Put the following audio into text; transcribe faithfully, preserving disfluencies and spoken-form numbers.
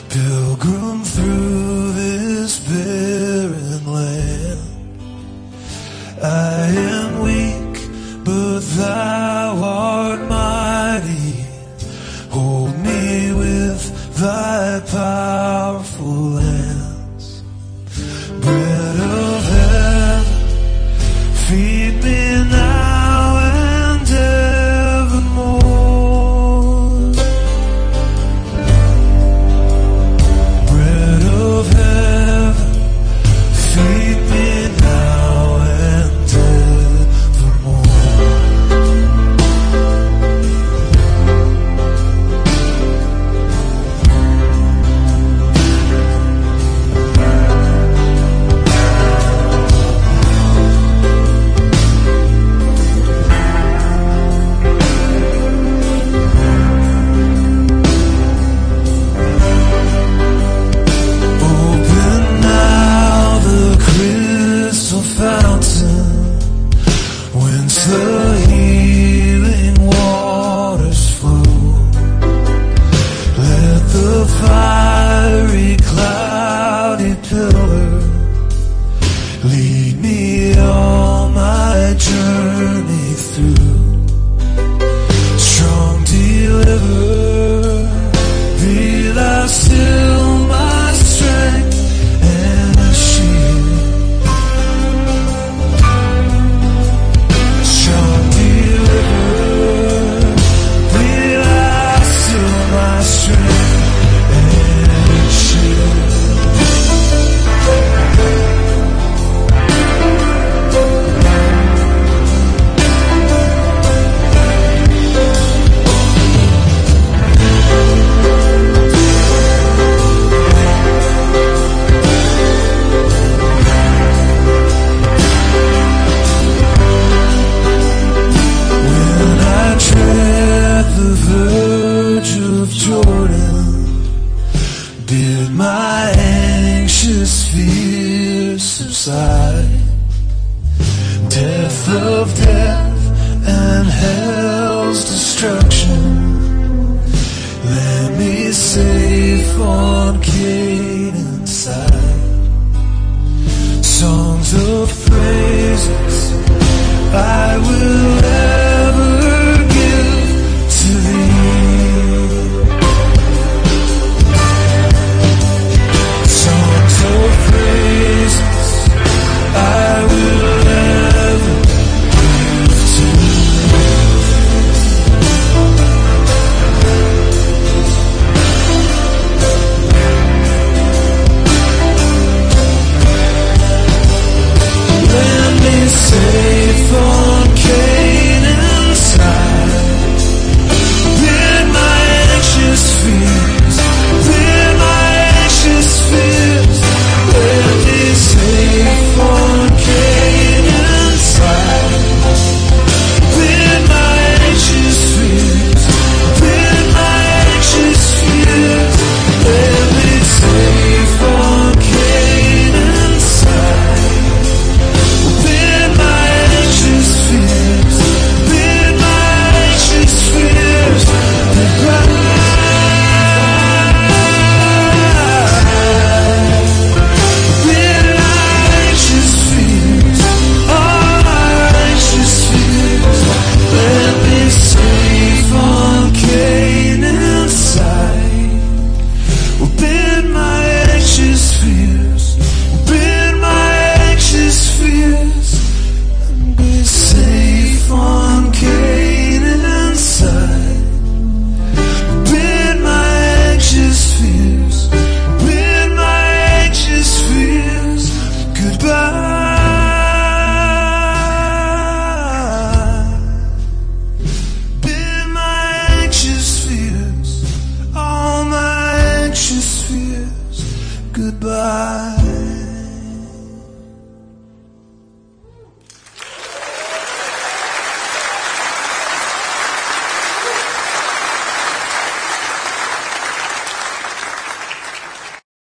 Pilgrim through this barren land, I am weak, but thou art mighty. Hold me with thy powerful hands. Bread of heaven, feed me now and evermore. Bread of heaven, feed me now and evermore. Open now the crystal fountain, whence the healing waters flow. Let the fiery cloudy pillar lead me all my journey through. Strong deliverer, be thou still my strength and a shield. Strong deliverer, be thou still my strength and a shield. When I tread the verge of Jordan, did my anxious fears subside? Death of death and hell's destruction, land me safe on Canaan's side.